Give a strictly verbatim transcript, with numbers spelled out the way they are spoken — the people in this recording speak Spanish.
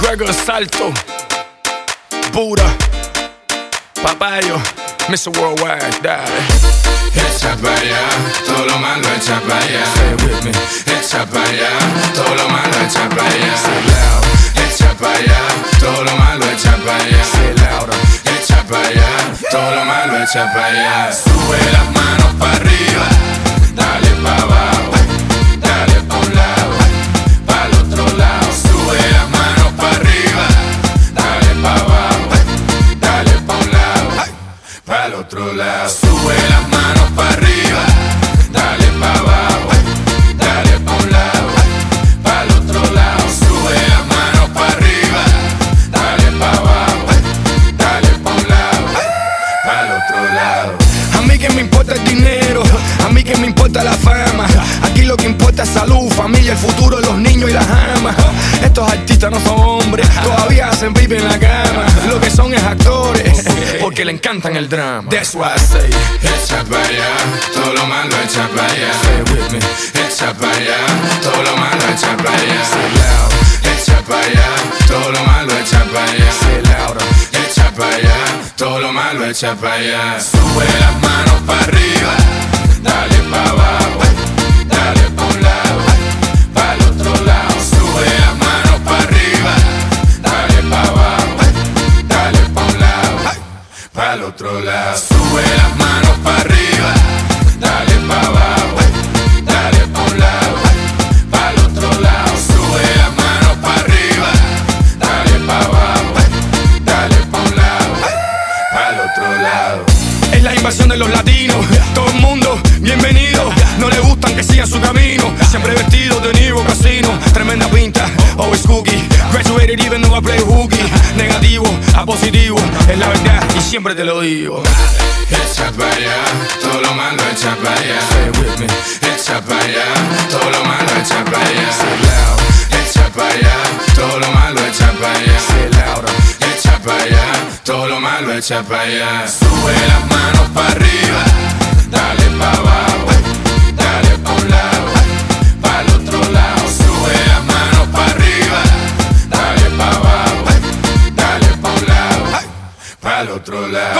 Fuego Salto, Buda, Papayo, mister Worldwide, dale. Echa pa' allá, todo lo malo echa pa' allá. Say it with me. Echa pa' allá, todo lo malo echa pa' allá. Say it loud. Echa pa' allá, todo lo malo echa pa' allá. Say it louder. Echa pa' allá, todo lo malo echa pa' allá. Sube las manos pa' arriba, dale pa' abajo, dale pa' un lado, pa' el otro lado. Sube las manos pa' arriba, dale pa' abajo, dale pa' un lado, pa' el otro lado. Sube las manos pa' arriba, dale pa' abajo, dale pa' un lado, pa' el otro lado. Sube las manos pa' arriba, dale pa' abajo, dale pa' un lado, pa' el otro lado. A mí que me importa el dinero, a mí que me importa la fama. Aquí lo que importa es salud, familia, el futuro de los niños y las amas. Estos artistas no son hombres, todavía hacen pipi en la cama. Lo que son es actores, porque le encantan el drama. That's why I say, Echa pa' allá, todo lo malo echa pa' allá. say it with me. Echa pa' allá, todo lo malo echa pa' allá. Say it loud. Echa pa' allá, todo lo malo echa pa' allá. Say it louder. Echa pa' allá, todo lo malo echa pa' allá. Sube las manos pa' arriba, dale pa' abajo, dale pa' un lado, pa' el otro lado. Sube las manos pa' arriba, dale pa' abajo, dale pa' un lado, pa' el otro lado. Sube las manos pa' arriba, dale pa' abajo, dale pa' un lado, pa' el otro lado. Sube las manos pa' arriba, dale pa' abajo, dale pa' un lado, pa' el otro lado. Es la invasión de los latinos, todo el mundo bienvenido. No le gustan que sigan su camino, siempre vestidos de Nivo Casino. Tremenda pinta, always cookie. Graduated even though I play hooky. Negativo a positivo, es la verdad y siempre te lo digo. Echa pa' allá, todo lo malo echa pa' allá. Say it with me. Echa pa' allá, todo lo malo echa pa' allá. Say it loud. Echa pa' allá, todo lo malo echa pa' allá. Say it louder. Echa pa' allá, todo lo malo echa pa' allá. Sube las manos pa' arriba, dale pa' abajo, dale pa' un lado, pa' el otro lado. Sube las manos pa' arriba, dale pa' abajo, dale pa' un lado, pa' el otro lado.